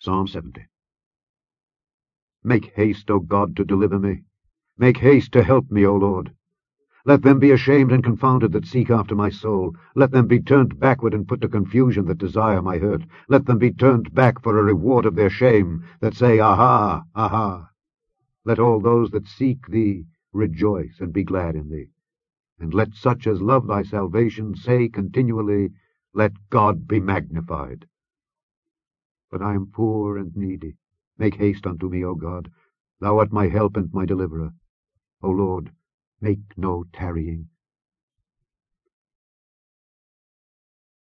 Psalm 70. Make haste, O God, to deliver me. Make haste to help me, O Lord. Let them be ashamed and confounded that seek after my soul. Let them be turned backward and put to confusion that desire my hurt. Let them be turned back for a reward of their shame, that say, Aha, aha. Let all those that seek thee rejoice and be glad in thee. And let such as love thy salvation say continually, Let God be magnified. But I am poor and needy. Make haste unto me, O God. Thou art my help and my deliverer. O Lord, make no tarrying.